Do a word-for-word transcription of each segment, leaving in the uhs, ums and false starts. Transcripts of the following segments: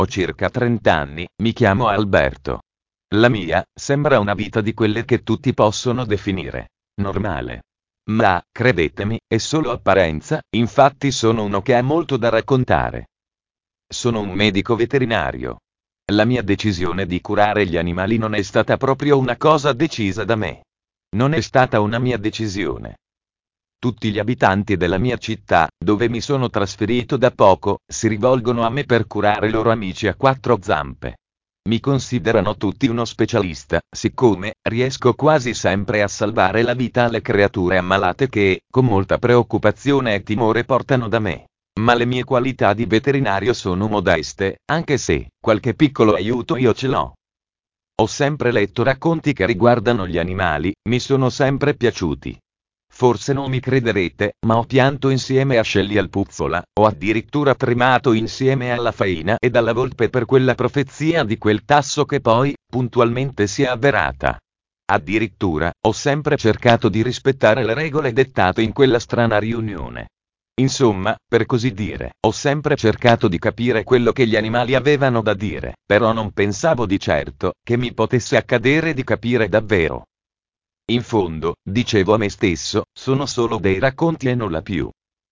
Ho circa trenta anni, mi chiamo Alberto. La mia sembra una vita di quelle che tutti possono definire normale. Ma, credetemi, è solo apparenza, infatti sono uno che ha molto da raccontare. Sono un medico veterinario. La mia decisione di curare gli animali non è stata proprio una cosa decisa da me. Non è stata una mia decisione. Tutti gli abitanti della mia città, dove mi sono trasferito da poco, si rivolgono a me per curare i loro amici a quattro zampe. Mi considerano tutti uno specialista, siccome riesco quasi sempre a salvare la vita alle creature ammalate che, con molta preoccupazione e timore, portano da me. Ma le mie qualità di veterinario sono modeste, anche se qualche piccolo aiuto io ce l'ho. Ho sempre letto racconti che riguardano gli animali, mi sono sempre piaciuti. Forse non mi crederete, ma ho pianto insieme a Shelly al Puzzola, ho addirittura tremato insieme alla Faina ed alla Volpe per quella profezia di quel tasso che poi, puntualmente si è avverata. Addirittura, ho sempre cercato di rispettare le regole dettate in quella strana riunione. Insomma, per così dire, ho sempre cercato di capire quello che gli animali avevano da dire, però non pensavo di certo che mi potesse accadere di capire davvero. In fondo, dicevo a me stesso, sono solo dei racconti e nulla più.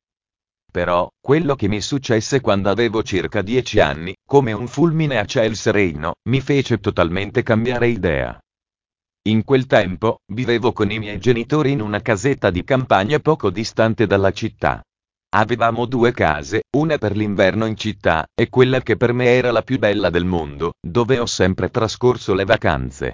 Però, quello che mi successe quando avevo circa dieci anni, come un fulmine a ciel sereno, mi fece totalmente cambiare idea. In quel tempo, vivevo con i miei genitori in una casetta di campagna poco distante dalla città. Avevamo due case, una per l'inverno in città, e quella che per me era la più bella del mondo, dove ho sempre trascorso le vacanze.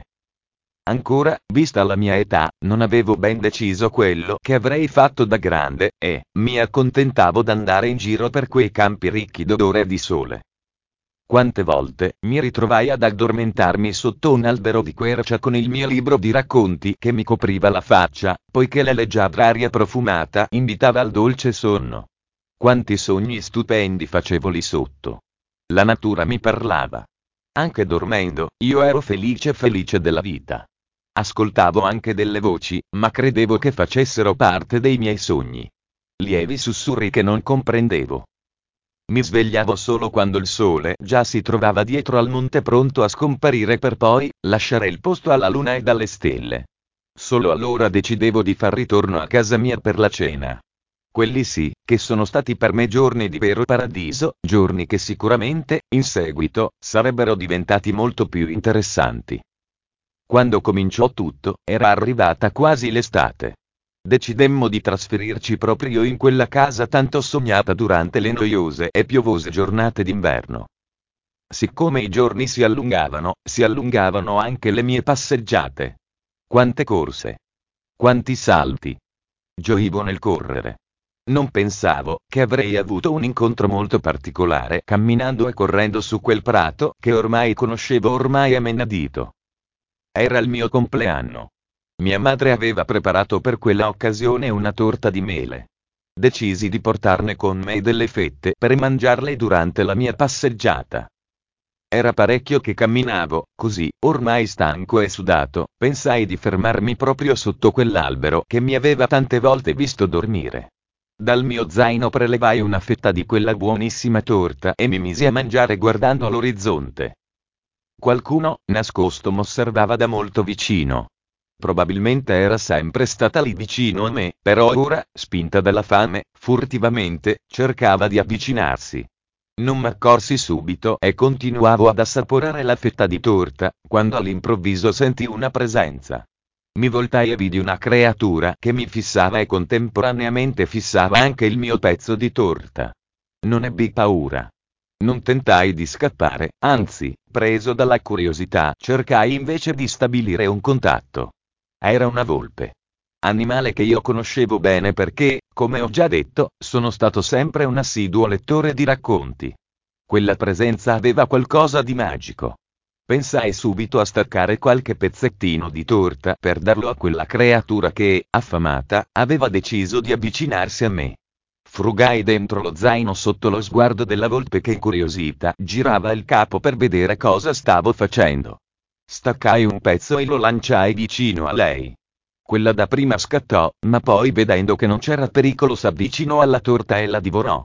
Ancora, vista la mia età, non avevo ben deciso quello che avrei fatto da grande, e mi accontentavo d'andare in giro per quei campi ricchi d'odore e di sole. Quante volte mi ritrovai ad addormentarmi sotto un albero di quercia con il mio libro di racconti che mi copriva la faccia, poiché la leggiadra aria profumata invitava al dolce sonno. Quanti sogni stupendi facevo lì sotto. La natura mi parlava. Anche dormendo, io ero felice felice della vita. Ascoltavo anche delle voci, ma credevo che facessero parte dei miei sogni. Lievi sussurri che non comprendevo. Mi svegliavo solo quando il sole già si trovava dietro al monte pronto a scomparire per poi lasciare il posto alla luna e alle stelle. Solo allora decidevo di far ritorno a casa mia per la cena. Quelli sì, che sono stati per me giorni di vero paradiso, giorni che sicuramente, in seguito, sarebbero diventati molto più interessanti. Quando cominciò tutto, era arrivata quasi l'estate. Decidemmo di trasferirci proprio in quella casa tanto sognata durante le noiose e piovose giornate d'inverno. Siccome i giorni si allungavano, si allungavano anche le mie passeggiate. Quante corse! Quanti salti! Gioivo nel correre. Non pensavo che avrei avuto un incontro molto particolare camminando e correndo su quel prato che ormai conoscevo ormai a menadito. Era il mio compleanno. Mia madre aveva preparato per quella occasione una torta di mele. Decisi di portarne con me delle fette per mangiarle durante la mia passeggiata. Era parecchio che camminavo, così, ormai stanco e sudato, pensai di fermarmi proprio sotto quell'albero che mi aveva tante volte visto dormire. Dal mio zaino prelevai una fetta di quella buonissima torta e mi misi a mangiare guardando l'orizzonte. Qualcuno, nascosto, m'osservava da molto vicino. Probabilmente era sempre stata lì vicino a me, però ora, spinta dalla fame, furtivamente, cercava di avvicinarsi. Non m'accorsi subito e continuavo ad assaporare la fetta di torta, quando all'improvviso sentii una presenza. Mi voltai e vidi una creatura che mi fissava e contemporaneamente fissava anche il mio pezzo di torta. Non ebbi paura. Non tentai di scappare, anzi, preso dalla curiosità, cercai invece di stabilire un contatto. Era una volpe. Animale che io conoscevo bene perché, come ho già detto, sono stato sempre un assiduo lettore di racconti. Quella presenza aveva qualcosa di magico. Pensai subito a staccare qualche pezzettino di torta per darlo a quella creatura che, affamata, aveva deciso di avvicinarsi a me. Frugai dentro lo zaino sotto lo sguardo della volpe che incuriosita girava il capo per vedere cosa stavo facendo. Staccai un pezzo e lo lanciai vicino a lei. Quella dapprima scattò, ma poi vedendo che non c'era pericolo s'avvicinò alla torta e la divorò.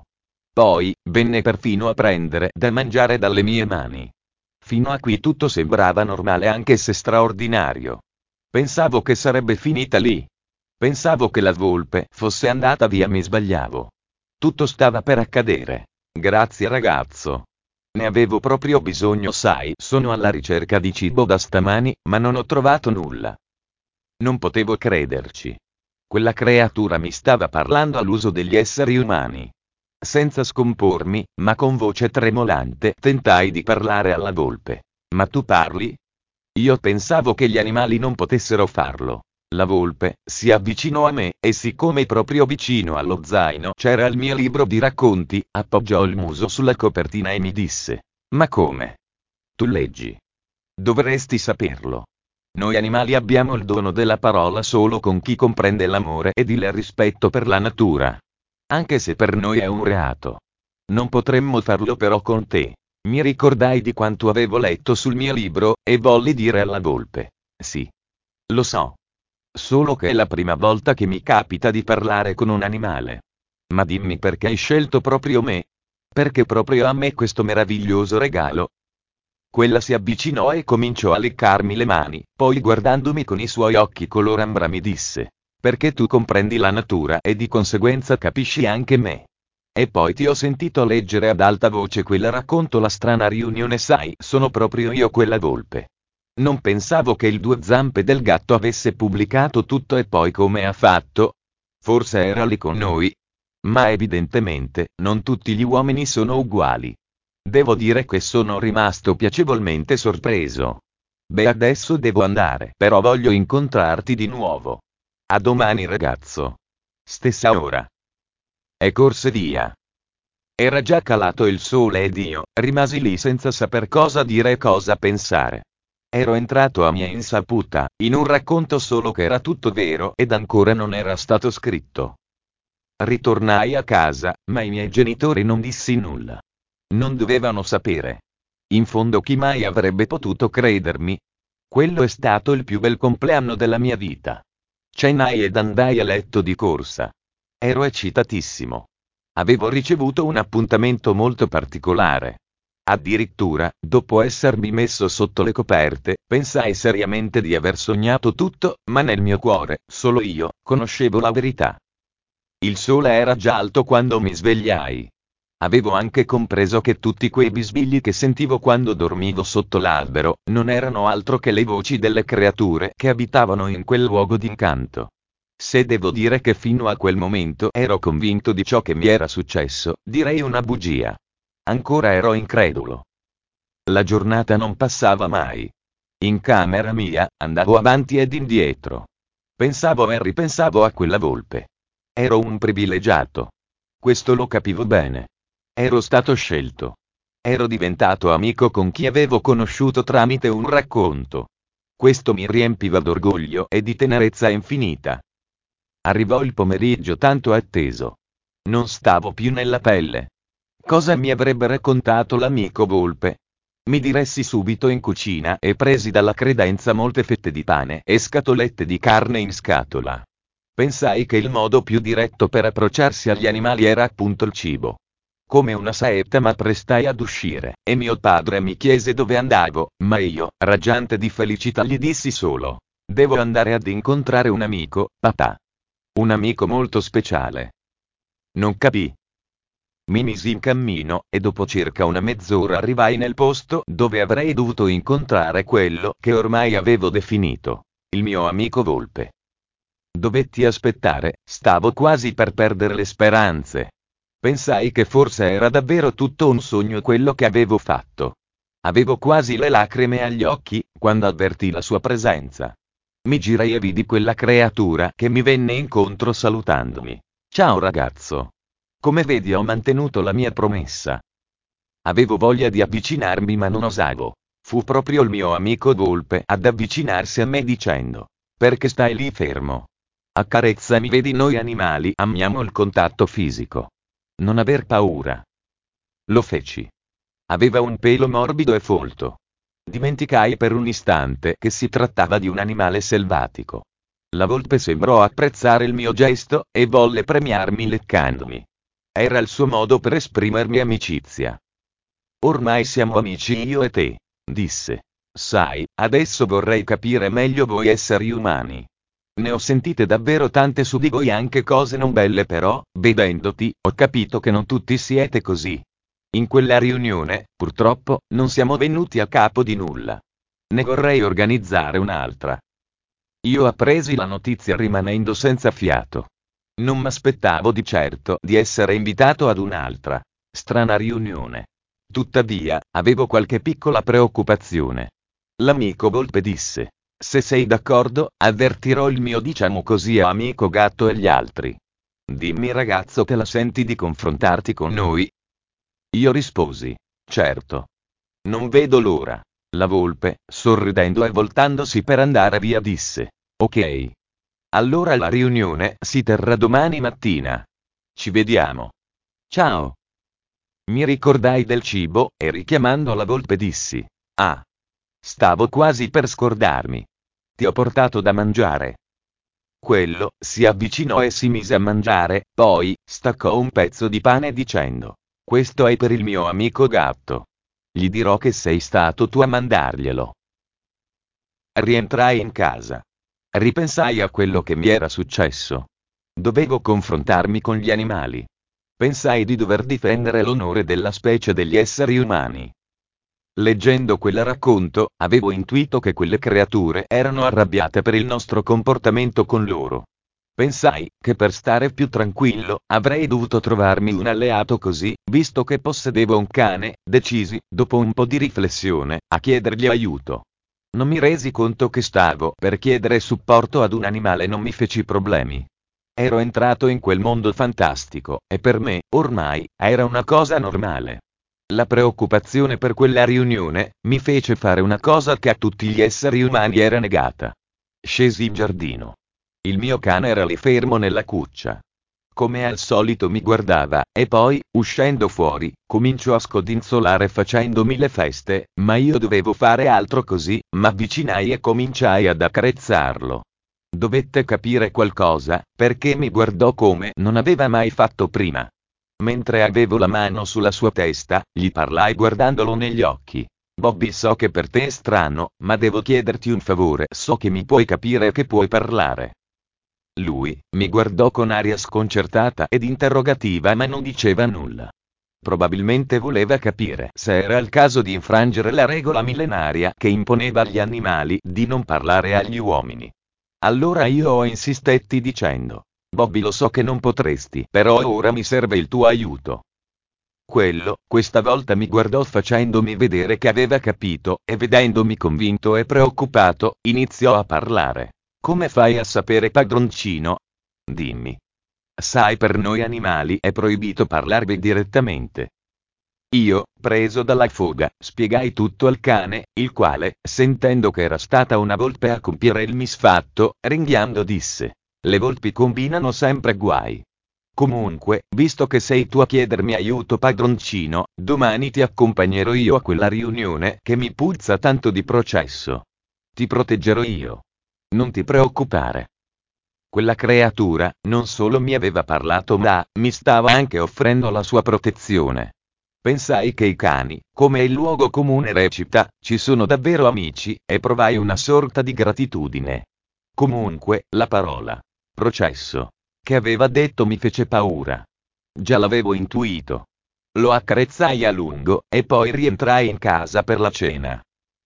Poi, venne perfino a prendere da mangiare dalle mie mani. Fino a qui tutto sembrava normale anche se straordinario. Pensavo che sarebbe finita lì. Pensavo che la volpe fosse andata via, mi sbagliavo. Tutto stava per accadere. Grazie ragazzo. Ne avevo proprio bisogno, sai, sono alla ricerca di cibo da stamani, ma non ho trovato nulla. Non potevo crederci. Quella creatura mi stava parlando all'uso degli esseri umani. Senza scompormi, ma con voce tremolante, tentai di parlare alla volpe. Ma tu parli? Io pensavo che gli animali non potessero farlo. La volpe si avvicinò a me, e siccome proprio vicino allo zaino c'era il mio libro di racconti, appoggiò il muso sulla copertina e mi disse: Ma come? Tu leggi? Dovresti saperlo. Noi animali abbiamo il dono della parola solo con chi comprende l'amore ed il rispetto per la natura. Anche se per noi è un reato. Non potremmo farlo però con te. Mi ricordai di quanto avevo letto sul mio libro, e volli dire alla volpe: Sì. Lo so. Solo che è la prima volta che mi capita di parlare con un animale. Ma dimmi, perché hai scelto proprio me? Perché proprio a me questo meraviglioso regalo? Quella si avvicinò e cominciò a leccarmi le mani, poi guardandomi con i suoi occhi color ambra mi disse: Perché tu comprendi la natura e di conseguenza capisci anche me. E poi ti ho sentito leggere ad alta voce quel racconto, La strana riunione, sai, sono proprio io quella volpe. Non pensavo che il Due zampe del gatto avesse pubblicato tutto, e poi come ha fatto? Forse era lì con noi? Ma evidentemente, non tutti gli uomini sono uguali. Devo dire che sono rimasto piacevolmente sorpreso. Beh, adesso devo andare, però voglio incontrarti di nuovo. A domani ragazzo. Stessa ora. E corse via. Era già calato il sole ed io rimasi lì senza saper cosa dire e cosa pensare. Ero entrato a mia insaputa, in un racconto solo che era tutto vero ed ancora non era stato scritto. Ritornai a casa, ma ai miei genitori non dissi nulla. Non dovevano sapere. In fondo chi mai avrebbe potuto credermi? Quello è stato il più bel compleanno della mia vita. Cenai ed andai a letto di corsa. Ero eccitatissimo. Avevo ricevuto un appuntamento molto particolare. Addirittura, dopo essermi messo sotto le coperte, pensai seriamente di aver sognato tutto, ma nel mio cuore, solo io, conoscevo la verità. Il sole era già alto quando mi svegliai. Avevo anche compreso che tutti quei bisbigli che sentivo quando dormivo sotto l'albero, non erano altro che le voci delle creature che abitavano in quel luogo d'incanto. Se devo dire che fino a quel momento ero convinto di ciò che mi era successo, direi una bugia. Ancora ero incredulo. La giornata non passava mai. In camera mia, andavo avanti ed indietro. Pensavo e ripensavo a quella volpe. Ero un privilegiato. Questo lo capivo bene. Ero stato scelto. Ero diventato amico con chi avevo conosciuto tramite un racconto. Questo mi riempiva d'orgoglio e di tenerezza infinita. Arrivò il pomeriggio tanto atteso. Non stavo più nella pelle. Cosa mi avrebbe raccontato l'amico volpe? Mi diressi subito in cucina e presi dalla credenza molte fette di pane e scatolette di carne in scatola. Pensai che il modo più diretto per approcciarsi agli animali era appunto il cibo. Come una saetta m'apprestai ad uscire, e mio padre mi chiese dove andavo, ma io, raggiante di felicità, gli dissi solo: devo andare ad incontrare un amico, papà. Un amico molto speciale. Non capì. Mi misi in cammino, e dopo circa una mezz'ora arrivai nel posto dove avrei dovuto incontrare quello che ormai avevo definito il mio amico volpe. Dovetti aspettare, stavo quasi per perdere le speranze. Pensai che forse era davvero tutto un sogno quello che avevo fatto. Avevo quasi le lacrime agli occhi, quando avvertii la sua presenza. Mi girai e vidi quella creatura che mi venne incontro salutandomi. Ciao ragazzo. Come vedi, ho mantenuto la mia promessa. Avevo voglia di avvicinarmi ma non osavo. Fu proprio il mio amico volpe ad avvicinarsi a me dicendo: perché stai lì fermo? Accarezzami, vedi, noi animali amiamo il contatto fisico. Non aver paura. Lo feci. Aveva un pelo morbido e folto. Dimenticai per un istante che si trattava di un animale selvatico. La volpe sembrò apprezzare il mio gesto, e volle premiarmi leccandomi. Era il suo modo per esprimermi amicizia. Ormai siamo amici io e te, disse. Sai, adesso vorrei capire meglio voi esseri umani. Ne ho sentite davvero tante su di voi, anche cose non belle, però, vedendoti, ho capito che non tutti siete così. In quella riunione, purtroppo, non siamo venuti a capo di nulla. Ne vorrei organizzare un'altra. Io appresi la notizia rimanendo senza fiato. Non m'aspettavo di certo di essere invitato ad un'altra strana riunione. Tuttavia, avevo qualche piccola preoccupazione. L'amico Volpe disse: se sei d'accordo, avvertirò il mio, diciamo così, amico gatto e gli altri. Dimmi ragazzo, te la senti di confrontarti con noi? Io risposi: certo. Non vedo l'ora. La volpe, sorridendo e voltandosi per andare via, disse: ok. Allora la riunione si terrà domani mattina. Ci vediamo. Ciao. Mi ricordai del cibo, e richiamando la volpe dissi: ah. Stavo quasi per scordarmi. Ti ho portato da mangiare. Quello si avvicinò e si mise a mangiare, poi staccò un pezzo di pane dicendo: questo è per il mio amico gatto. Gli dirò che sei stato tu a mandarglielo. Rientrai in casa. Ripensai a quello che mi era successo. Dovevo confrontarmi con gli animali. Pensai di dover difendere l'onore della specie degli esseri umani. Leggendo quel racconto, avevo intuito che quelle creature erano arrabbiate per il nostro comportamento con loro. Pensai che per stare più tranquillo, avrei dovuto trovarmi un alleato, così, visto che possedevo un cane, decisi, dopo un po' di riflessione, a chiedergli aiuto. Non mi resi conto che stavo per chiedere supporto ad un animale, non mi feci problemi. Ero entrato in quel mondo fantastico, e per me, ormai, era una cosa normale. La preoccupazione per quella riunione mi fece fare una cosa che a tutti gli esseri umani era negata. Scesi in giardino. Il mio cane era lì fermo nella cuccia. Come al solito mi guardava, e poi, uscendo fuori, cominciò a scodinzolare facendomi le feste, ma io dovevo fare altro, così m'avvicinai e cominciai ad accarezzarlo. Dovette capire qualcosa, perché mi guardò come non aveva mai fatto prima. Mentre avevo la mano sulla sua testa, gli parlai guardandolo negli occhi. Bobby, so che per te è strano, ma devo chiederti un favore. So che mi puoi capire e che puoi parlare. Lui mi guardò con aria sconcertata ed interrogativa, ma non diceva nulla. Probabilmente voleva capire se era il caso di infrangere la regola millenaria che imponeva agli animali di non parlare agli uomini. Allora io insistetti dicendo: Bobby, lo so che non potresti, però ora mi serve il tuo aiuto. Quello, questa volta mi guardò facendomi vedere che aveva capito, e vedendomi convinto e preoccupato, iniziò a parlare. Come fai a sapere, padroncino? Dimmi. Sai, per noi animali è proibito parlarvi direttamente. Io, preso dalla foga, spiegai tutto al cane, il quale, sentendo che era stata una volpe a compiere il misfatto, ringhiando disse: le volpi combinano sempre guai. Comunque, visto che sei tu a chiedermi aiuto, padroncino, domani ti accompagnerò io a quella riunione che mi puzza tanto di processo. Ti proteggerò io. Non ti preoccupare. Quella creatura non solo mi aveva parlato, ma mi stava anche offrendo la sua protezione. Pensai che i cani, come il luogo comune recita, ci sono davvero amici, e provai una sorta di gratitudine. Comunque, la parola processo che aveva detto mi fece paura. Già l'avevo intuito. Lo accarezzai a lungo, e poi rientrai in casa per la cena.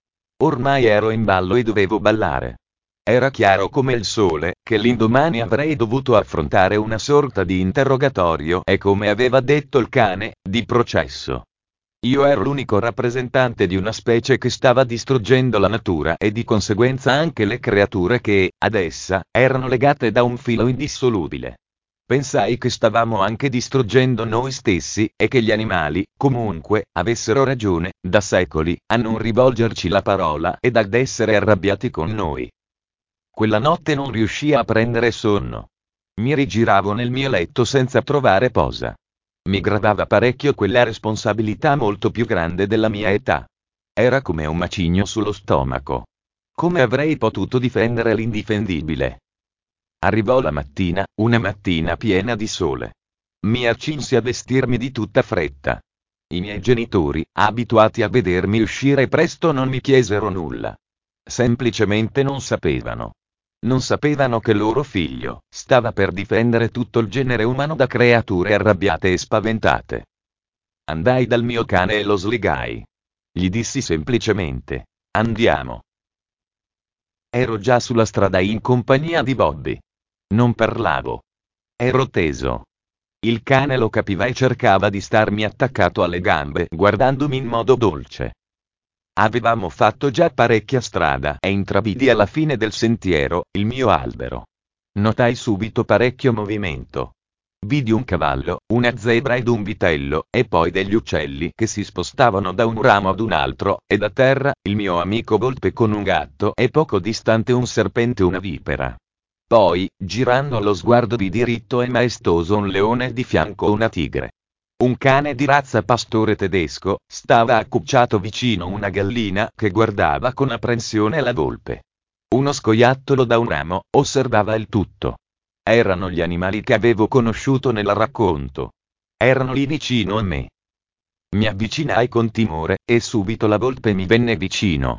Ormai ero in ballo e dovevo ballare. Era chiaro come il sole che l'indomani avrei dovuto affrontare una sorta di interrogatorio, e come aveva detto il cane, di processo. Io ero l'unico rappresentante di una specie che stava distruggendo la natura e di conseguenza anche le creature che, ad essa, erano legate da un filo indissolubile. Pensai che stavamo anche distruggendo noi stessi, e che gli animali, comunque, avessero ragione, da secoli, a non rivolgerci la parola ed ad essere arrabbiati con noi. Quella notte non riuscii a prendere sonno. Mi rigiravo nel mio letto senza trovare posa. Mi gravava parecchio quella responsabilità molto più grande della mia età. Era come un macigno sullo stomaco. Come avrei potuto difendere l'indifendibile? Arrivò la mattina, una mattina piena di sole. mi accinsi a vestirmi di tutta fretta. I miei genitori, abituati a vedermi uscire presto, non mi chiesero nulla. Semplicemente non sapevano. Non sapevano che loro figlio stava per difendere tutto il genere umano da creature arrabbiate e spaventate. Andai dal mio cane e lo slegai. Gli dissi semplicemente: andiamo. Ero già sulla strada in compagnia di Bobby. Non parlavo. Ero teso. Il cane lo capiva e cercava di starmi attaccato alle gambe, guardandomi in modo dolce. Avevamo fatto già parecchia strada e intravidi alla fine del sentiero il mio albero. Notai subito parecchio movimento. Vidi un cavallo, una zebra ed un vitello, e poi degli uccelli che si spostavano da un ramo ad un altro, e da terra, il mio amico volpe con un gatto e poco distante un serpente e una vipera. Poi, girando lo sguardo, vidi ritto e maestoso un leone e di fianco una tigre. Un cane di razza pastore tedesco stava accucciato vicino una gallina che guardava con apprensione la volpe. Uno scoiattolo da un ramo osservava il tutto. Erano gli animali che avevo conosciuto nel racconto. Erano lì vicino a me. Mi avvicinai con timore, e subito la volpe mi venne vicino.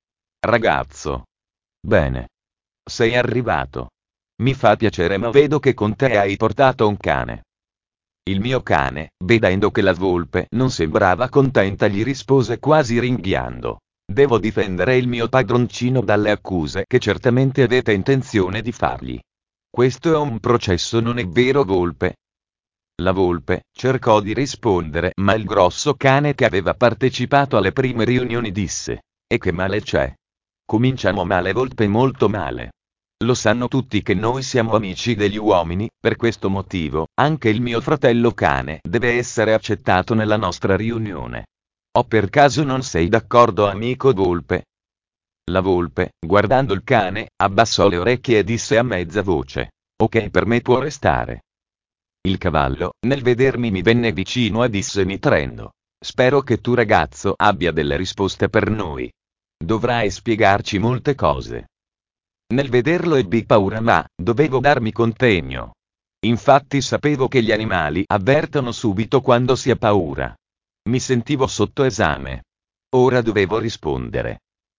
Ragazzo. Bene. Sei arrivato. Mi fa piacere, ma vedo che con te hai portato un cane. Il mio cane, vedendo che la volpe non sembrava contenta, gli rispose quasi ringhiando: devo difendere il mio padroncino dalle accuse che certamente avete intenzione di fargli. Questo è un processo, non è vero, volpe? La volpe cercò di rispondere, ma il grosso cane che aveva partecipato alle prime riunioni disse: e che male c'è? Cominciamo male, volpe, molto male. Lo sanno tutti che noi siamo amici degli uomini, per questo motivo, anche il mio fratello cane deve essere accettato nella nostra riunione. O per caso non sei d'accordo, amico volpe? La volpe, guardando il cane, abbassò le orecchie e disse a mezza voce: ok, per me può restare. Il cavallo, nel vedermi, mi venne vicino e disse nitrendo: spero che tu, ragazzo, abbia delle risposte per noi. Dovrai spiegarci molte cose. Nel vederlo ebbi paura, ma dovevo darmi contegno. Infatti sapevo che gli animali avvertono subito quando si ha paura. Mi sentivo sotto esame. Ora dovevo rispondere.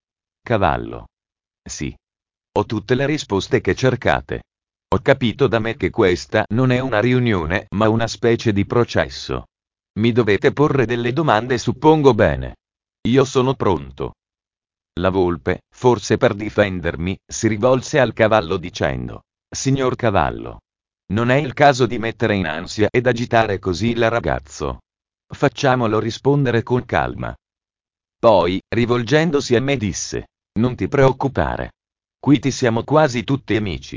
Cavallo. Sì. Ho tutte le risposte che cercate. Ho capito da me che questa non è una riunione, ma una specie di processo. Mi dovete porre delle domande, suppongo. Bene. Io sono pronto. La volpe, forse per difendermi, si rivolse al cavallo dicendo: signor cavallo, non è il caso di mettere in ansia ed agitare così il ragazzo. Facciamolo rispondere con calma. Poi, rivolgendosi a me, disse: non ti preoccupare. Qui ti siamo quasi tutti amici.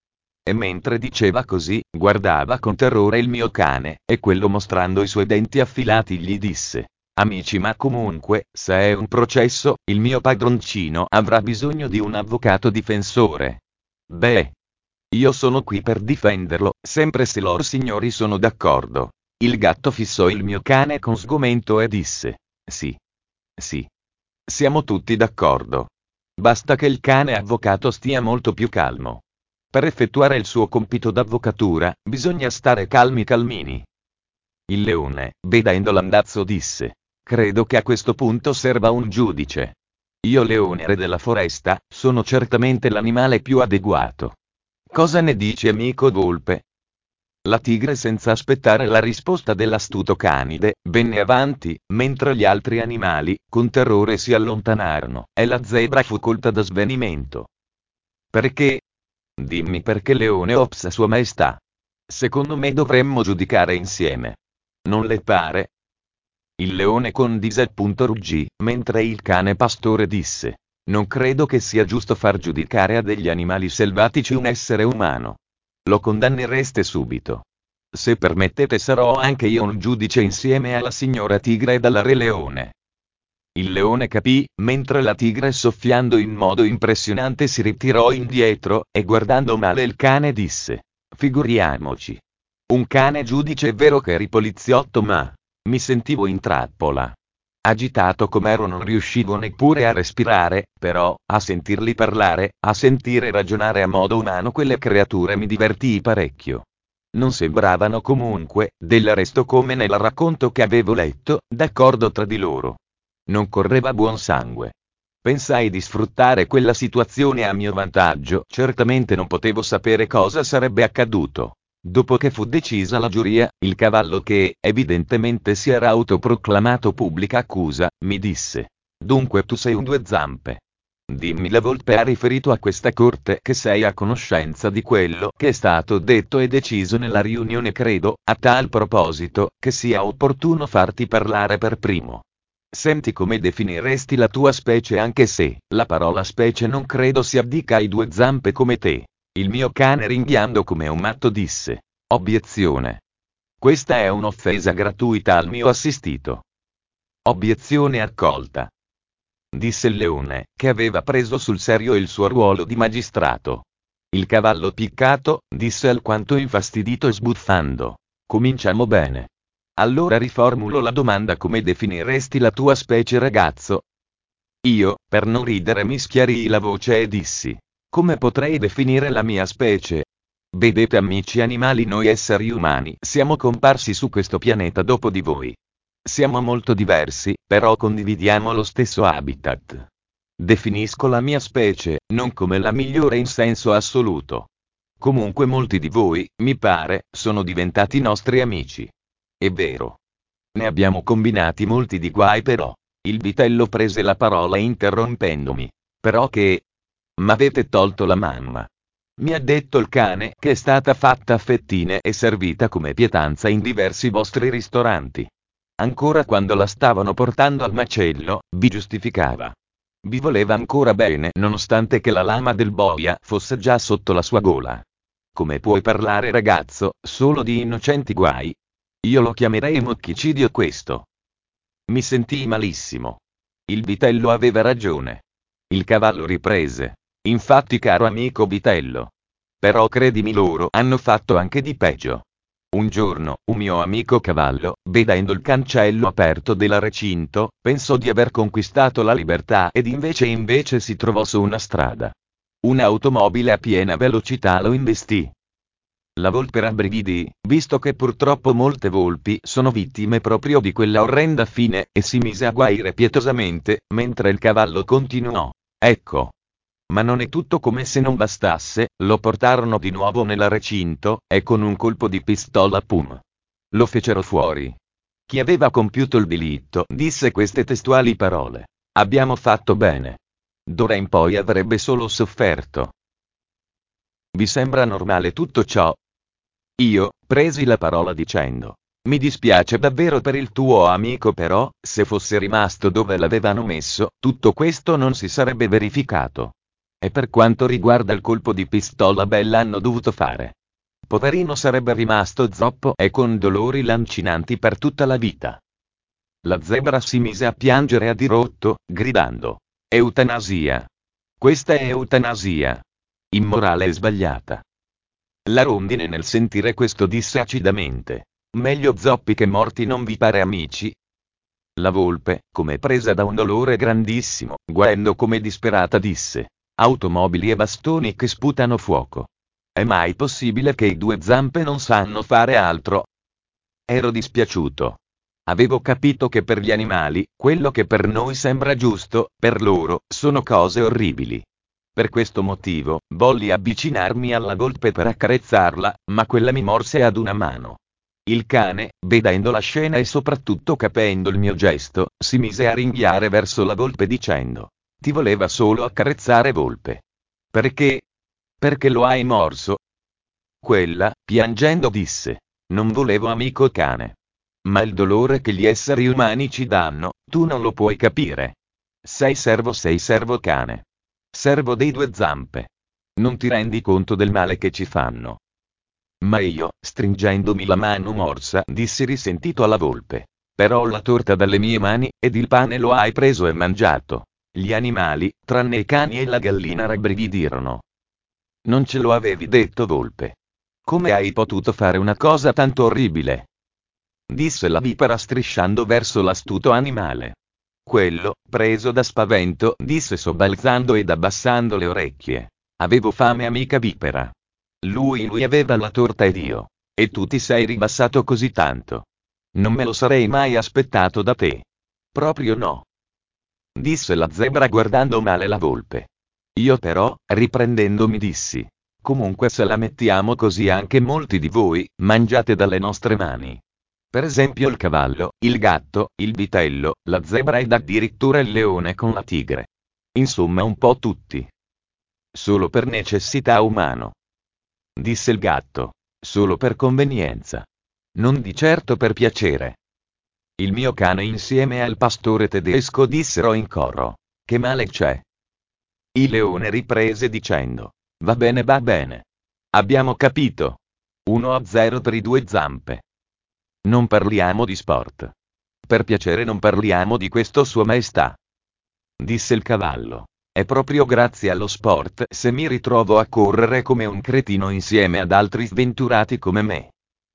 E mentre diceva così, guardava con terrore il mio cane, e quello, mostrando i suoi denti affilati, gli disse: amici, ma comunque, se è un processo, il mio padroncino avrà bisogno di un avvocato difensore. Beh, io sono qui per difenderlo, sempre se loro signori sono d'accordo. Il gatto fissò il mio cane con sgomento e disse: sì. Sì. Siamo tutti d'accordo. Basta che il cane avvocato stia molto più calmo. Per effettuare il suo compito d'avvocatura, bisogna stare calmi calmini. Il leone, vedendo l'andazzo, disse: credo che a questo punto serva un giudice. Io, leone, re della foresta, sono certamente l'animale più adeguato. Cosa ne dici, amico volpe? La tigre, senza aspettare la risposta dell'astuto canide, venne avanti, mentre gli altri animali, con terrore, si allontanarono, e la zebra fu colta da svenimento. Perché? Dimmi perché, leone. Ops, sua maestà. Secondo me dovremmo giudicare insieme. Non le pare? Il leone con disappunto ruggì, mentre il cane pastore disse: non credo che sia giusto far giudicare a degli animali selvatici un essere umano. Lo condannereste subito. Se permettete, sarò anche io un giudice insieme alla signora tigre ed alla re leone. Il leone capì, mentre la tigre, soffiando in modo impressionante, si ritirò indietro, e guardando male il cane disse: figuriamoci. Un cane giudice, è vero che eri poliziotto, ma mi sentivo in trappola. Agitato com'ero, non riuscivo neppure a respirare, però, a sentirli parlare, a sentire ragionare a modo umano quelle creature, mi divertii parecchio. Non sembravano comunque, del resto come nel racconto che avevo letto, d'accordo tra di loro. Non correva buon sangue. Pensai di sfruttare quella situazione a mio vantaggio, certamente non potevo sapere cosa sarebbe accaduto. Dopo che fu decisa la giuria, il cavallo che, evidentemente si era autoproclamato pubblica accusa, mi disse: "Dunque tu sei un due zampe. Dimmi, la volpe ha riferito a questa corte che sei a conoscenza di quello che è stato detto e deciso nella riunione. Credo, a tal proposito, che sia opportuno farti parlare per primo. Senti come definiresti la tua specie, anche se, la parola specie non credo si addica ai due zampe come te." Il mio cane, ringhiando come un matto, disse: "Obiezione. Questa è un'offesa gratuita al mio assistito." "Obiezione accolta", disse il leone, che aveva preso sul serio il suo ruolo di magistrato. Il cavallo piccato, disse alquanto infastidito e sbuffando: "Cominciamo bene. Allora riformulo la domanda: come definiresti la tua specie, ragazzo?" Io, per non ridere, mi schiarii la voce e dissi: "Come potrei definire la mia specie? Vedete, amici animali, noi esseri umani siamo comparsi su questo pianeta dopo di voi. Siamo molto diversi, però condividiamo lo stesso habitat. Definisco la mia specie, non come la migliore in senso assoluto. Comunque molti di voi, mi pare, sono diventati nostri amici. È vero. Ne abbiamo combinati molti di guai, però." Il vitello prese la parola interrompendomi. "Però che? M'avete tolto la mamma. Mi ha detto il cane che è stata fatta a fettine e servita come pietanza in diversi vostri ristoranti. Ancora quando la stavano portando al macello, vi giustificava. Vi voleva ancora bene nonostante che la lama del boia fosse già sotto la sua gola. Come puoi parlare, ragazzo, solo di innocenti guai? Io lo chiamerei mucchicidio questo." Mi sentii malissimo. Il vitello aveva ragione. Il cavallo riprese: "Infatti, caro amico vitello. Però credimi, loro hanno fatto anche di peggio. Un giorno, un mio amico cavallo, vedendo il cancello aperto del recinto, pensò di aver conquistato la libertà ed invece invece si trovò su una strada. Un'automobile a piena velocità lo investì. La volpe rabbrividì, visto che purtroppo molte volpi sono vittime proprio di quella orrenda fine, e si mise a guaire pietosamente, mentre il cavallo continuò: "Ecco. Ma non è tutto." Come se non bastasse, lo portarono di nuovo nel recinto, e con un colpo di pistola pum, lo fecero fuori. Chi aveva compiuto il delitto disse queste testuali parole: "Abbiamo fatto bene. D'ora in poi avrebbe solo sofferto." Vi sembra normale tutto ciò? Io presi la parola dicendo: "Mi dispiace davvero per il tuo amico, però, se fosse rimasto dove l'avevano messo, tutto questo non si sarebbe verificato. E per quanto riguarda il colpo di pistola, bella hanno dovuto fare. Poverino, sarebbe rimasto zoppo e con dolori lancinanti per tutta la vita." La zebra si mise a piangere a dirotto, gridando: "Eutanasia! Questa è eutanasia! Immorale e sbagliata." La rondine, nel sentire questo, disse acidamente: "Meglio zoppi che morti, non vi pare, amici?" La volpe, come presa da un dolore grandissimo, guaendo come disperata, disse: "Automobili e bastoni che sputano fuoco. È mai possibile che i due zampe non sanno fare altro?" Ero dispiaciuto. Avevo capito che per gli animali, quello che per noi sembra giusto, per loro, sono cose orribili. Per questo motivo, volli avvicinarmi alla volpe per accarezzarla, ma quella mi morse ad una mano. Il cane, vedendo la scena e soprattutto capendo il mio gesto, si mise a ringhiare verso la volpe dicendo: "Ti voleva solo accarezzare, volpe. Perché? Perché lo hai morso?" Quella, piangendo, disse: "Non volevo, amico cane. Ma il dolore che gli esseri umani ci danno, tu non lo puoi capire. Sei servo, sei servo cane. Servo dei due zampe. Non ti rendi conto del male che ci fanno." Ma io, stringendomi la mano morsa, dissi risentito alla volpe: "Però la torta dalle mie mani, ed il pane lo hai preso e mangiato." Gli animali, tranne i cani e la gallina, rabbrividirono. "Non ce lo avevi detto, volpe? Come hai potuto fare una cosa tanto orribile?" disse la vipera strisciando verso l'astuto animale. Quello, preso da spavento, disse sobbalzando ed abbassando le orecchie: "Avevo fame, amica vipera. Lui lui aveva la torta ed io. E tu ti sei ribassato così tanto. Non me lo sarei mai aspettato da te. Proprio no. Disse la zebra guardando male la volpe. Io però, riprendendomi dissi. Comunque se la mettiamo così anche molti di voi, mangiate dalle nostre mani. Per esempio il cavallo, il gatto, il vitello, la zebra ed addirittura il leone con la tigre. Insomma un po' tutti. Solo per necessità umano. Disse il gatto. Solo per convenienza. Non di certo per piacere. Il mio cane insieme al pastore tedesco dissero in coro. Che male c'è? Il leone riprese dicendo. Va bene, va bene. Abbiamo capito. uno a zero per i due zampe. Non parliamo di sport. Per piacere non parliamo di questo, Sua Maestà. Disse il cavallo. È proprio grazie allo sport se mi ritrovo a correre come un cretino insieme ad altri sventurati come me.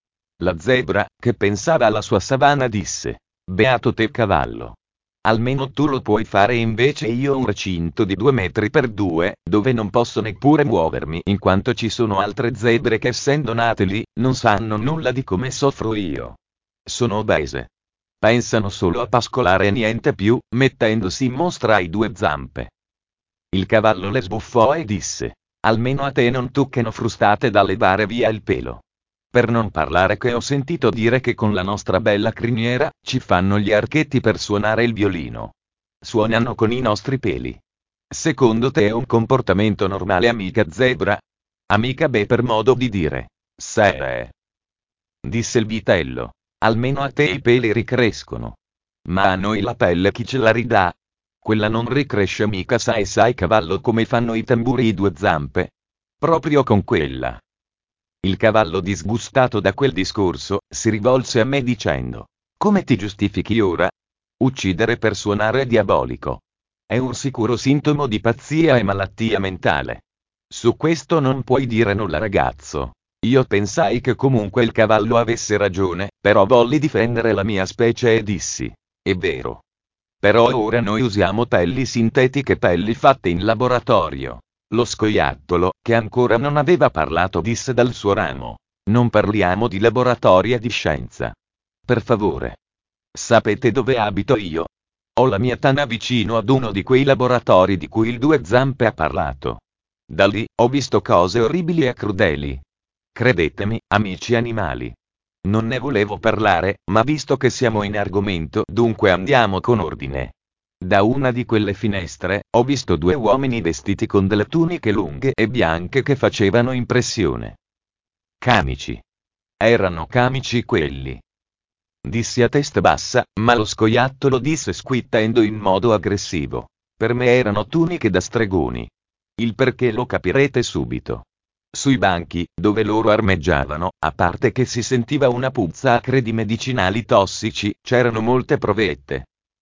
La zebra, che pensava alla sua savana, disse. Beato te cavallo. Almeno tu lo puoi fare, invece io ho un recinto di due metri per due, dove non posso neppure muovermi in quanto ci sono altre zebre che essendo nate lì, non sanno nulla di come soffro io. Sono obese. Pensano solo a pascolare e niente più, mettendosi in mostra ai due zampe. Il cavallo le sbuffò e disse. Almeno a te non toccano frustate da levare via il pelo. Per non parlare che ho sentito dire che con la nostra bella criniera, ci fanno gli archetti per suonare il violino. Suonano con i nostri peli. Secondo te è un comportamento normale, amica zebra? Amica beh, per modo di dire. Se. Disse il vitello. Almeno a te i peli ricrescono. Ma a noi la pelle chi ce la ridà? Quella non ricresce mica, sai sai cavallo come fanno i tamburi i due zampe? Proprio con quella. Il cavallo, disgustato da quel discorso, si rivolse a me dicendo. Come ti giustifichi ora? Uccidere per suonare è diabolico. È un sicuro sintomo di pazzia e malattia mentale. Su questo non puoi dire nulla, ragazzo. Io pensai che comunque il cavallo avesse ragione, però volli difendere la mia specie e dissi. È vero. Però ora noi usiamo pelli sintetiche, pelli fatte in laboratorio. Lo scoiattolo, che ancora non aveva parlato, disse dal suo ramo. Non parliamo di laboratori e di scienza. Per favore. Sapete dove abito io? Ho la mia tana vicino ad uno di quei laboratori di cui il due zampe ha parlato. Da lì, ho visto cose orribili e crudeli. Credetemi, amici animali. Non ne volevo parlare, ma visto che siamo in argomento, dunque andiamo con ordine. Da una di quelle finestre, ho visto due uomini vestiti con delle tuniche lunghe e bianche che facevano impressione. Camici. Erano camici quelli. Dissi a testa bassa, ma lo scoiattolo disse squittendo in modo aggressivo. Per me erano tuniche da stregoni. Il perché lo capirete subito. Sui banchi, dove loro armeggiavano, a parte che si sentiva una puzza acre di medicinali tossici, c'erano molte provette.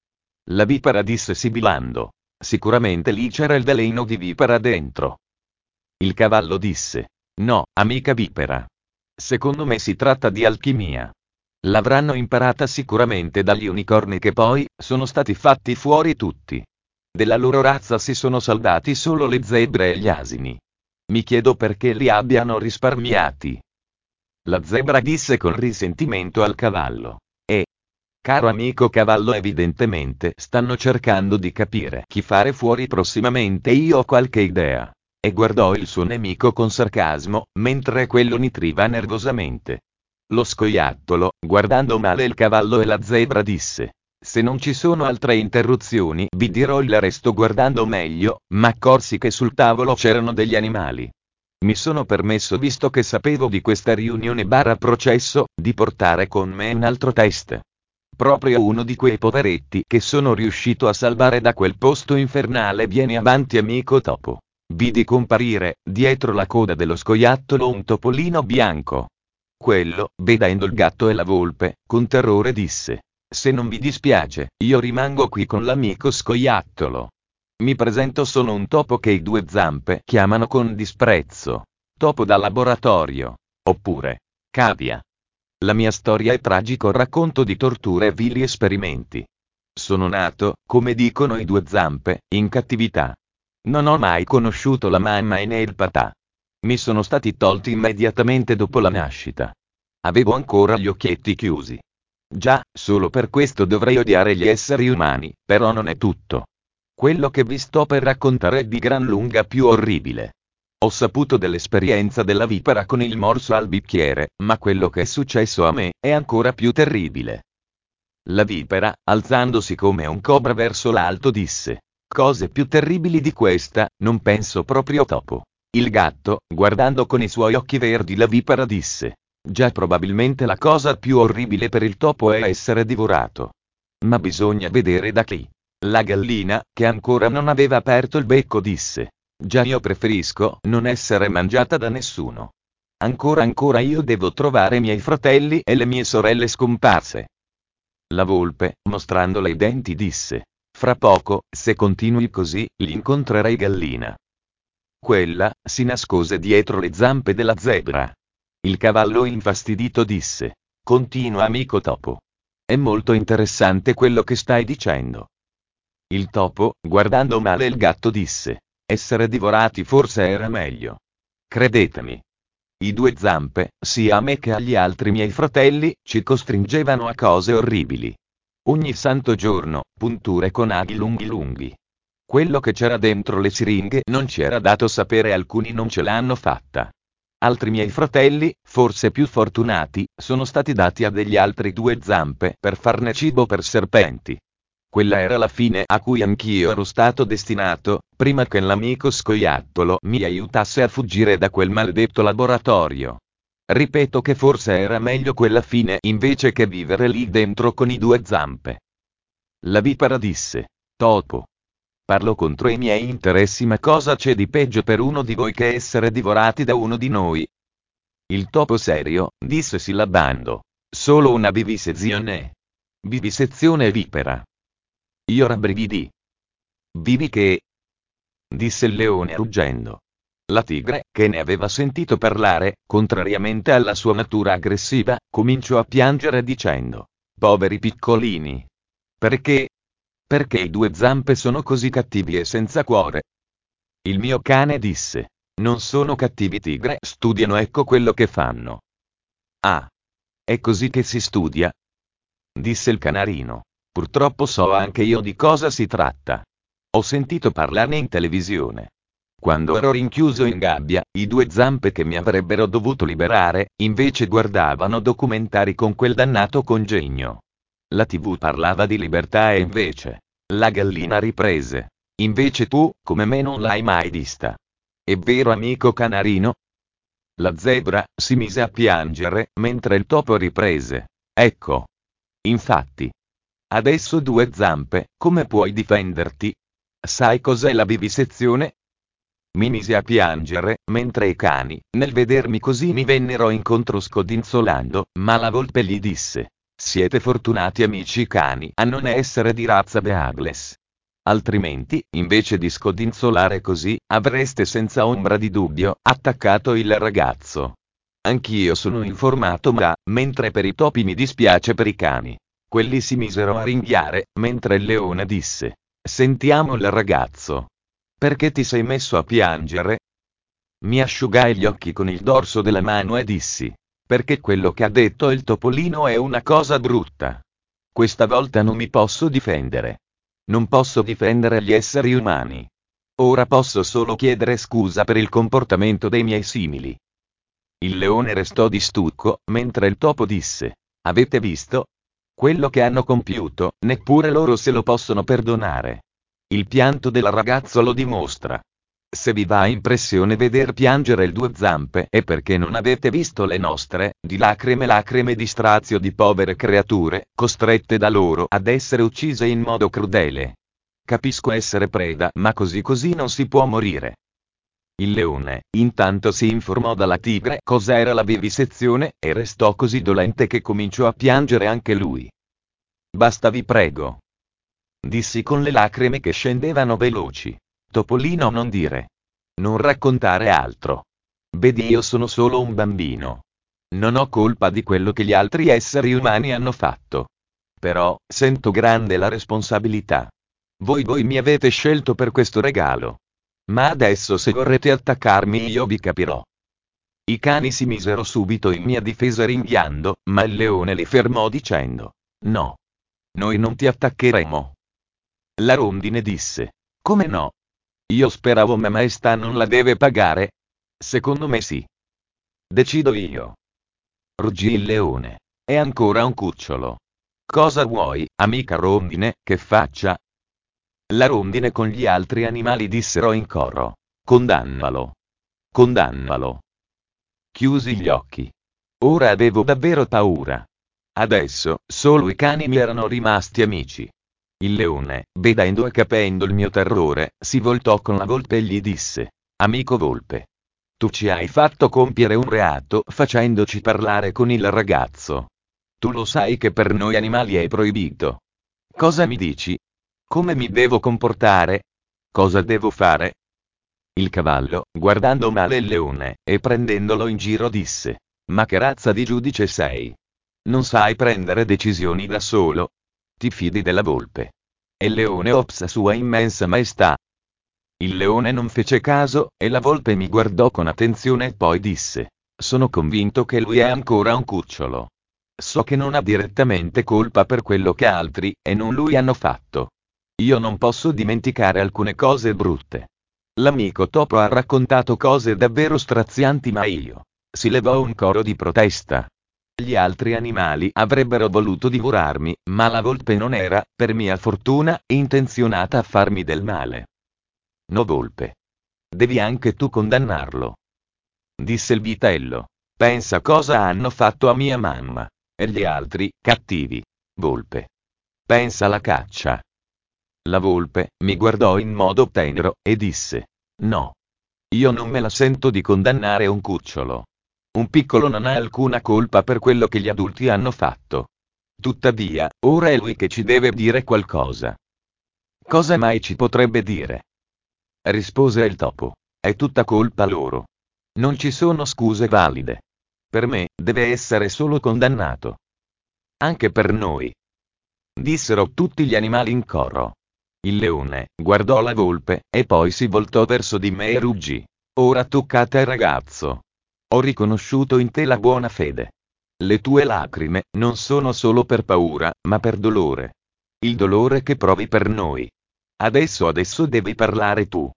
La vipera, disse sibilando. Sicuramente lì c'era il veleno di vipera dentro. Il cavallo disse. No, amica vipera. Secondo me si tratta di alchimia. L'avranno imparata sicuramente dagli unicorni che poi, sono stati fatti fuori tutti. Della loro razza si sono salvati solo le zebre e gli asini. Mi chiedo perché li abbiano risparmiati. La zebra disse con risentimento al cavallo. E, caro amico cavallo, evidentemente stanno cercando di capire chi fare fuori prossimamente, io ho qualche idea. E guardò il suo nemico con sarcasmo, mentre quello nitriva nervosamente. Lo scoiattolo, guardando male il cavallo e la zebra, disse. Se non ci sono altre interruzioni vi dirò il resto guardando meglio, ma accorsi che sul tavolo c'erano degli animali. Mi sono permesso, visto che sapevo di questa riunione barra processo, di portare con me un altro test. Proprio uno di quei poveretti che sono riuscito a salvare da quel posto infernale. Vieni avanti, amico topo. Vidi comparire, dietro la coda dello scoiattolo, un topolino bianco. Quello, vedendo il gatto e la volpe, con terrore disse. Se non vi dispiace, io rimango qui con l'amico scoiattolo. Mi presento, sono un topo che i due zampe chiamano con disprezzo topo da laboratorio, oppure cavia. La mia storia è tragico racconto di torture e vili esperimenti. Sono nato, come dicono i due zampe, in cattività. Non ho mai conosciuto la mamma e né il papà. Mi sono stati tolti immediatamente dopo la nascita. Avevo ancora gli occhietti chiusi. Già, solo per questo dovrei odiare gli esseri umani, però non è tutto. Quello che vi sto per raccontare è di gran lunga più orribile. Ho saputo dell'esperienza della vipera con il morso al bicchiere, ma quello che è successo a me è ancora più terribile. La vipera, alzandosi come un cobra verso l'alto, disse: cose più terribili di questa, non penso proprio. Topo. Il gatto, guardando con i suoi occhi verdi la vipera, disse: già, probabilmente la cosa più orribile per il topo è essere divorato. Ma bisogna vedere da chi. La gallina, che ancora non aveva aperto il becco, disse: già, io preferisco non essere mangiata da nessuno. Ancora ancora io devo trovare i miei fratelli e le mie sorelle scomparse. La volpe, mostrandole i denti, disse: fra poco, se continui così, li incontrerai. Gallina. Quella si nascose dietro le zampe della zebra. Il cavallo, infastidito, disse: continua, amico topo. È molto interessante quello che stai dicendo. Il topo, guardando male il gatto, disse: essere divorati forse era meglio. Credetemi. I due zampe, sia a me che agli altri miei fratelli, ci costringevano a cose orribili. Ogni santo giorno, punture con aghi lunghi lunghi. Quello che c'era dentro le siringhe non ci era dato sapere, alcuni non ce l'hanno fatta. Altri miei fratelli, forse più fortunati, sono stati dati a degli altri due zampe per farne cibo per serpenti. Quella era la fine a cui anch'io ero stato destinato, prima che l'amico scoiattolo mi aiutasse a fuggire da quel maledetto laboratorio. Ripeto che forse era meglio quella fine invece che vivere lì dentro con i due zampe. La vipera disse: topo. Parlo contro i miei interessi, ma cosa c'è di peggio per uno di voi che essere divorati da uno di noi? Il topo serio, disse sillabando: solo una vivisezione. Vivisezione vipera. Io rabbrividii. Vivi che? Disse il leone ruggendo. La tigre, che ne aveva sentito parlare, contrariamente alla sua natura aggressiva, cominciò a piangere dicendo: poveri piccolini. Perché? Perché i due zampe sono così cattivi e senza cuore? Il mio cane disse: non sono cattivi, tigre, studiano, ecco quello che fanno. Ah. È così che si studia? Disse il canarino. Purtroppo so anche io di cosa si tratta. Ho sentito parlarne in televisione. Quando ero rinchiuso in gabbia, i due zampe che mi avrebbero dovuto liberare, invece guardavano documentari con quel dannato congegno. La tivù parlava di libertà e invece... La gallina riprese: invece tu, come me, non l'hai mai vista. È vero, amico canarino? La zebra si mise a piangere, mentre il topo riprese: ecco. Infatti. Adesso due zampe, come puoi difenderti? Sai cos'è la vivisezione? Mi mise a piangere, mentre i cani, nel vedermi così, mi vennero incontro scodinzolando, ma la volpe gli disse: siete fortunati, amici cani, a non essere di razza Beagles. Altrimenti, invece di scodinzolare così, avreste senza ombra di dubbio attaccato il ragazzo. Anch'io sono informato, ma, mentre per i topi mi dispiace per i cani. Quelli si misero a ringhiare, mentre il leone disse: sentiamo il ragazzo. Perché ti sei messo a piangere? Mi asciugai gli occhi con il dorso della mano e dissi: perché quello che ha detto il topolino è una cosa brutta. Questa volta non mi posso difendere. Non posso difendere gli esseri umani. Ora posso solo chiedere scusa per il comportamento dei miei simili. Il leone restò di stucco, mentre il topo disse: avete visto? Quello che hanno compiuto, neppure loro se lo possono perdonare. Il pianto del ragazzo lo dimostra. Se vi dà impressione veder piangere il due zampe è perché non avete visto le nostre, di lacrime lacrime di strazio di povere creature, costrette da loro ad essere uccise in modo crudele. Capisco essere preda, ma così così non si può morire. Il leone, intanto, si informò dalla tigre cos'era la vivisezione, e restò così dolente che cominciò a piangere anche lui. Basta, vi prego. Dissi con le lacrime che scendevano veloci. Topolino, non dire. Non raccontare altro. Vedi, io sono solo un bambino. Non ho colpa di quello che gli altri esseri umani hanno fatto. Però, sento grande la responsabilità. Voi voi mi avete scelto per questo regalo. Ma adesso, se vorrete attaccarmi, io vi capirò. I cani si misero subito in mia difesa ringhiando, ma il leone li fermò dicendo: no. Noi non ti attaccheremo. La rondine disse: come no? Io speravo mia maestà non la deve pagare? Secondo me sì. Decido io. Ruggì il leone. È ancora un cucciolo. Cosa vuoi, amica rondine, che faccia? La rondine con gli altri animali dissero in coro: condannalo. Condannalo. Chiusi gli occhi. Ora avevo davvero paura. Adesso, solo i cani mi erano rimasti amici. Il leone, vedendo e capendo il mio terrore, si voltò con la volpe e gli disse: amico volpe. Tu ci hai fatto compiere un reato facendoci parlare con il ragazzo. Tu lo sai che per noi animali è proibito. Cosa mi dici? Come mi devo comportare? Cosa devo fare? Il cavallo, guardando male il leone, e prendendolo in giro disse: ma che razza di giudice sei? Non sai prendere decisioni da solo? Ti fidi della volpe? E il leone ops sua immensa maestà. Il leone non fece caso, e la volpe mi guardò con attenzione e poi disse: sono convinto che lui è ancora un cucciolo. So che non ha direttamente colpa per quello che altri, e non lui hanno fatto. Io non posso dimenticare alcune cose brutte. L'amico topo ha raccontato cose davvero strazianti ma io. Si levò un coro di protesta. Gli altri animali avrebbero voluto divorarmi, ma la volpe non era, per mia fortuna, intenzionata a farmi del male. No volpe. Devi anche tu condannarlo. Disse il vitello. Pensa cosa hanno fatto a mia mamma. E gli altri, cattivi. Volpe. Pensa alla caccia. La volpe mi guardò in modo tenero, e disse: no. Io non me la sento di condannare un cucciolo. Un piccolo non ha alcuna colpa per quello che gli adulti hanno fatto. Tuttavia, ora è lui che ci deve dire qualcosa. Cosa mai ci potrebbe dire? Rispose il topo. È tutta colpa loro. Non ci sono scuse valide. Per me, deve essere solo condannato. Anche per noi. Dissero tutti gli animali in coro. Il leone guardò la volpe, e poi si voltò verso di me e ruggì. Ora tocca a te ragazzo. Ho riconosciuto in te la buona fede. Le tue lacrime non sono solo per paura, ma per dolore. Il dolore che provi per noi. Adesso adesso devi parlare tu.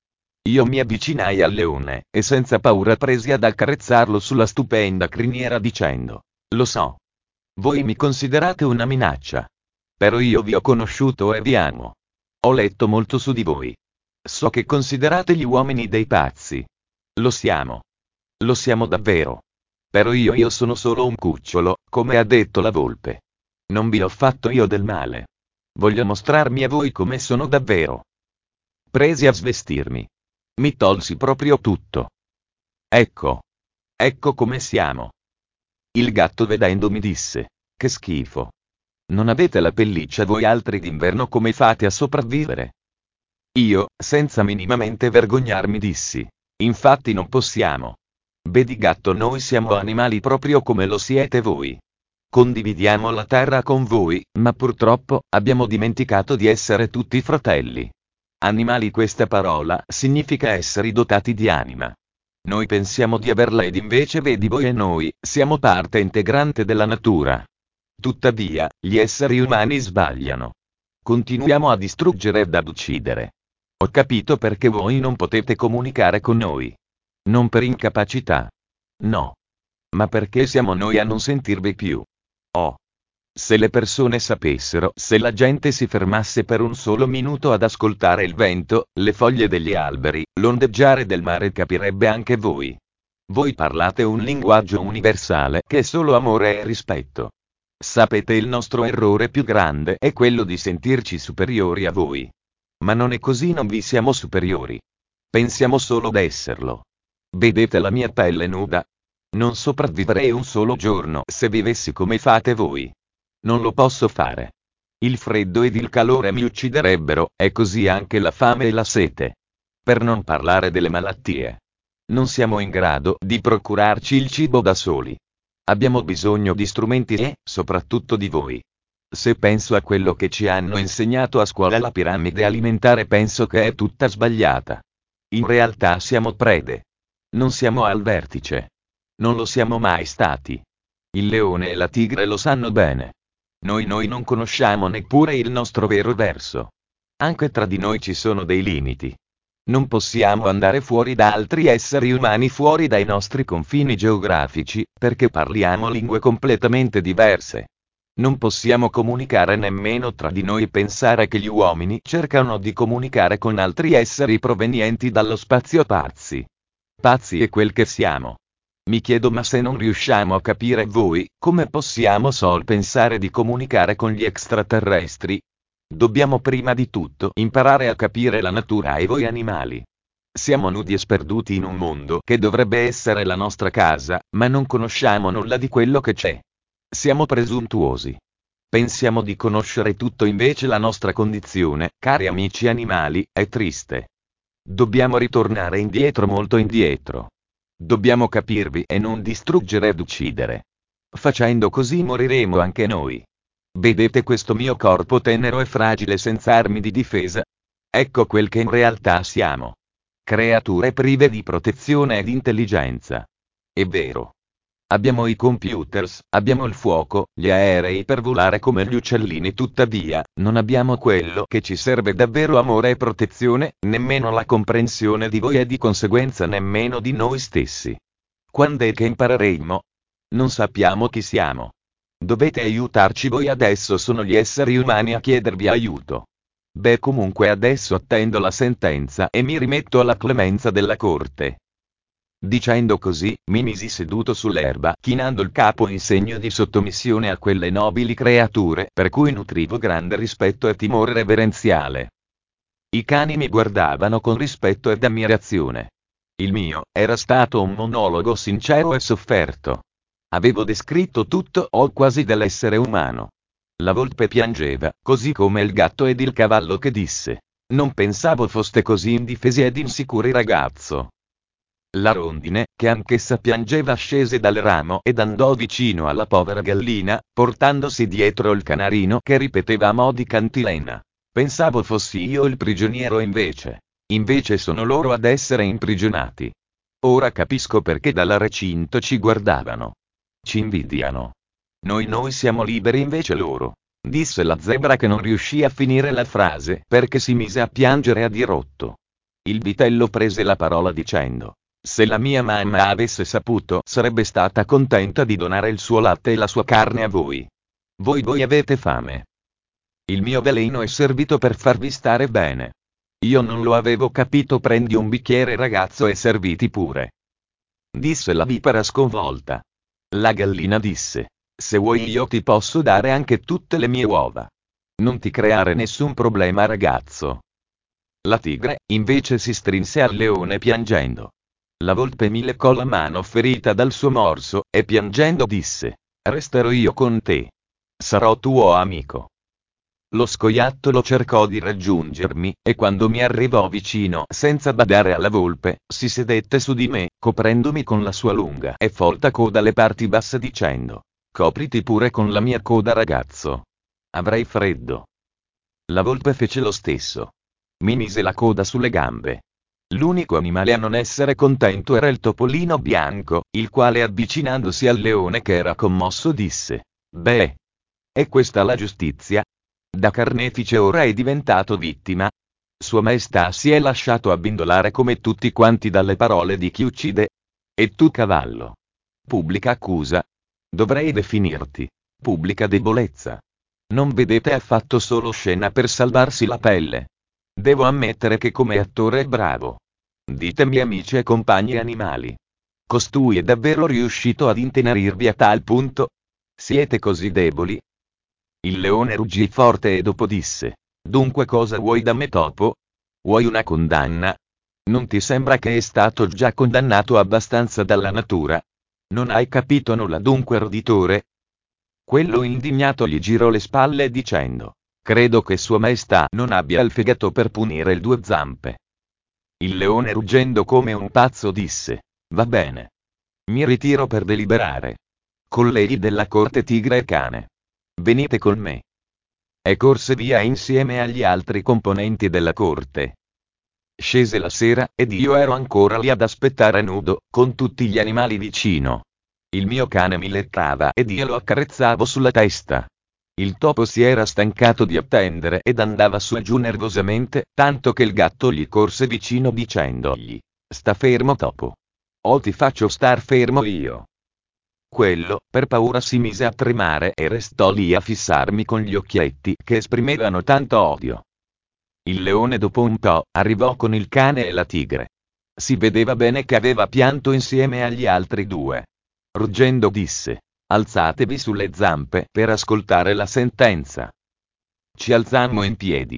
Io mi avvicinai al leone, e senza paura presi ad accarezzarlo sulla stupenda criniera dicendo: lo so. Voi mi considerate una minaccia. Però io vi ho conosciuto e vi amo. Ho letto molto su di voi. So che considerate gli uomini dei pazzi. Lo siamo. Lo siamo davvero. Però io io sono solo un cucciolo, come ha detto la volpe. Non vi ho fatto io del male. Voglio mostrarmi a voi come sono davvero. Presi a svestirmi. Mi tolsi proprio tutto. Ecco. Ecco come siamo. Il gatto vedendomi disse: che schifo. Non avete la pelliccia voi altri d'inverno, come fate a sopravvivere? Io, senza minimamente vergognarmi, dissi: infatti non possiamo. Vedi gatto, noi siamo animali proprio come lo siete voi. Condividiamo la terra con voi, ma purtroppo, abbiamo dimenticato di essere tutti fratelli. Animali, questa parola, significa esseri dotati di anima. Noi pensiamo di averla ed invece vedi voi e noi, siamo parte integrante della natura. Tuttavia, gli esseri umani sbagliano. Continuiamo a distruggere ed ad uccidere. Ho capito perché voi non potete comunicare con noi. Non per incapacità. No. Ma perché siamo noi a non sentirvi più. Oh. Se le persone sapessero, se la gente si fermasse per un solo minuto ad ascoltare il vento, le foglie degli alberi, l'ondeggiare del mare, capirebbe anche voi. Voi parlate un linguaggio universale che è solo amore e rispetto. Sapete, il nostro errore più grande è quello di sentirci superiori a voi. Ma non è così, non vi siamo superiori. Pensiamo solo d'esserlo. Vedete la mia pelle nuda? Non sopravvivrei un solo giorno se vivessi come fate voi. Non lo posso fare. Il freddo ed il calore mi ucciderebbero, e così anche la fame e la sete. Per non parlare delle malattie. Non siamo in grado di procurarci il cibo da soli. Abbiamo bisogno di strumenti e, soprattutto, di voi. Se penso a quello che ci hanno insegnato a scuola, la piramide alimentare, penso che è tutta sbagliata. In realtà siamo prede. Non siamo al vertice. Non lo siamo mai stati. Il leone e la tigre lo sanno bene. Noi noi non conosciamo neppure il nostro vero verso. Anche tra di noi ci sono dei limiti. Non possiamo andare fuori da altri esseri umani, fuori dai nostri confini geografici, perché parliamo lingue completamente diverse. Non possiamo comunicare nemmeno tra di noi. Pensare che gli uomini cercano di comunicare con altri esseri provenienti dallo spazio. Pazzi. Pazzi è quel che siamo. Mi chiedo, ma se non riusciamo a capire voi, come possiamo sol pensare di comunicare con gli extraterrestri? Dobbiamo prima di tutto imparare a capire la natura e voi animali. Siamo nudi e sperduti in un mondo che dovrebbe essere la nostra casa, ma non conosciamo nulla di quello che c'è. Siamo presuntuosi. Pensiamo di conoscere tutto, invece la nostra condizione, cari amici animali, è triste. Dobbiamo ritornare indietro, molto indietro. Dobbiamo capirvi e non distruggere ed uccidere. Facendo così moriremo anche noi. Vedete questo mio corpo tenero e fragile senza armi di difesa? Ecco quel che in realtà siamo. Creature prive di protezione ed intelligenza. È vero. Abbiamo i computers, abbiamo il fuoco, gli aerei per volare come gli uccellini, tuttavia, non abbiamo quello che ci serve davvero: amore e protezione, nemmeno la comprensione di voi e di conseguenza nemmeno di noi stessi. Quando è che impareremo? Non sappiamo chi siamo. Dovete aiutarci voi. Adesso sono gli esseri umani a chiedervi aiuto. Beh, comunque adesso attendo la sentenza e mi rimetto alla clemenza della corte. Dicendo così, mi misi seduto sull'erba, chinando il capo in segno di sottomissione a quelle nobili creature, per cui nutrivo grande rispetto e timore reverenziale. I cani mi guardavano con rispetto ed ammirazione. Il mio era stato un monologo sincero e sofferto. Avevo descritto tutto o quasi dell'essere umano. La volpe piangeva, così come il gatto ed il cavallo, che disse: non pensavo foste così indifesi ed insicuri, ragazzo. La rondine, che anch'essa piangeva, scese dal ramo ed andò vicino alla povera gallina, portandosi dietro il canarino che ripeteva a mo' di cantilena: pensavo fossi io il prigioniero, invece. Invece sono loro ad essere imprigionati. Ora capisco perché dal recinto ci guardavano. Ci invidiano. Noi noi siamo liberi, invece loro. Disse la zebra, che non riuscì a finire la frase perché si mise a piangere a dirotto. Il vitello prese la parola dicendo: se la mia mamma avesse saputo, sarebbe stata contenta di donare il suo latte e la sua carne a voi. Voi voi avete fame. Il mio veleno è servito per farvi stare bene. Io non lo avevo capito. Prendi un bicchiere, ragazzo, e serviti pure. Disse la vipera sconvolta. La gallina disse: se vuoi io ti posso dare anche tutte le mie uova. Non ti creare nessun problema, ragazzo. La tigre, invece, si strinse al leone piangendo. La volpe mi leccò la mano ferita dal suo morso, e piangendo disse: resterò io con te. Sarò tuo amico. Lo scoiattolo cercò di raggiungermi, e quando mi arrivò vicino, senza badare alla volpe, si sedette su di me, coprendomi con la sua lunga e folta coda le parti basse, dicendo: copriti pure con la mia coda, ragazzo. Avrai freddo. La volpe fece lo stesso. Mi mise la coda sulle gambe. L'unico animale a non essere contento era il topolino bianco, il quale, avvicinandosi al leone che era commosso, disse: beh, è questa la giustizia? Da carnefice ora è diventato vittima? Sua Maestà si è lasciato abbindolare come tutti quanti dalle parole di chi uccide? E tu, cavallo? Pubblica accusa. Dovrei definirti pubblica debolezza. Non vedete, ha fatto solo scena per salvarsi la pelle. Devo ammettere che come attore è bravo. Ditemi, amici e compagni animali. Costui è davvero riuscito ad intenerirvi a tal punto? Siete così deboli? Il leone ruggì forte e dopo disse: dunque cosa vuoi da me, topo? Vuoi una condanna? Non ti sembra che è stato già condannato abbastanza dalla natura? Non hai capito nulla, dunque, roditore? Quello indignato gli girò le spalle dicendo: credo che Sua Maestà non abbia il fegato per punire il due zampe. Il leone, ruggendo come un pazzo, disse: va bene. Mi ritiro per deliberare. Colleghi della corte tigre e cane, venite con me. E corse via insieme agli altri componenti della corte. Scese la sera, ed io ero ancora lì ad aspettare nudo, con tutti gli animali vicino. Il mio cane mi leccava ed io lo accarezzavo sulla testa. Il topo si era stancato di attendere ed andava su e giù nervosamente, tanto che il gatto gli corse vicino dicendogli: «Sta fermo, topo. O ti faccio star fermo io». Quello, per paura, si mise a tremare e restò lì a fissarmi con gli occhietti che esprimevano tanto odio. Il leone dopo un po' arrivò con il cane e la tigre. Si vedeva bene che aveva pianto insieme agli altri due. Ruggendo disse: «Alzatevi sulle zampe per ascoltare la sentenza». Ci alzammo in piedi.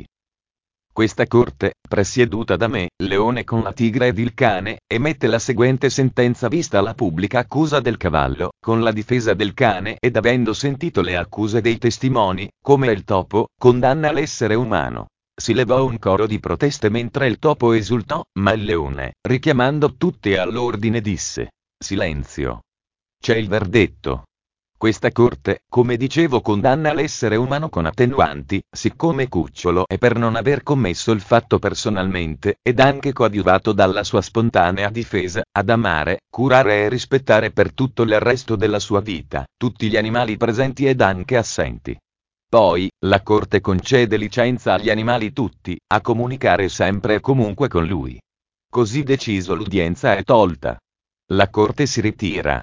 Questa corte, presieduta da me, Leone con la tigre ed il cane, emette la seguente sentenza vista la pubblica accusa del cavallo, con la difesa del cane ed avendo sentito le accuse dei testimoni, come il topo, condanna l'essere umano. Si levò un coro di proteste mentre il topo esultò, ma il leone, richiamando tutti all'ordine, disse: «Silenzio. C'è il verdetto. Questa corte, come dicevo, condanna l'essere umano con attenuanti, siccome Cucciolo è per non aver commesso il fatto personalmente, ed anche coadiuvato dalla sua spontanea difesa, ad amare, curare e rispettare per tutto il resto della sua vita, tutti gli animali presenti ed anche assenti. Poi, la corte concede licenza agli animali tutti, a comunicare sempre e comunque con lui. Così deciso, l'udienza è tolta. La corte si ritira.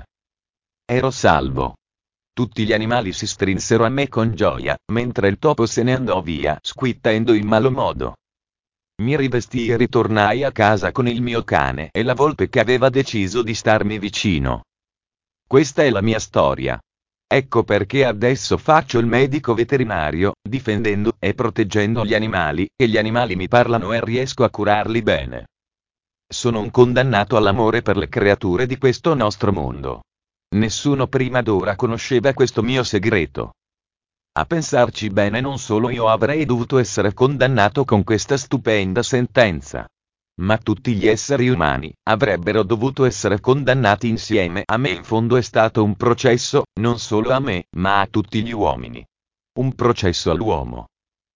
Ero salvo». Tutti gli animali si strinsero a me con gioia, mentre il topo se ne andò via, squittendo in malo modo. Mi rivestii e ritornai a casa con il mio cane e la volpe che aveva deciso di starmi vicino. Questa è la mia storia. Ecco perché adesso faccio il medico veterinario, difendendo e proteggendo gli animali, e gli animali mi parlano e riesco a curarli bene. Sono un condannato all'amore per le creature di questo nostro mondo. Nessuno prima d'ora conosceva questo mio segreto. A pensarci bene, non solo io avrei dovuto essere condannato con questa stupenda sentenza, ma tutti gli esseri umani avrebbero dovuto essere condannati insieme a me. In fondo è stato un processo, non solo a me, ma a tutti gli uomini. Un processo all'uomo.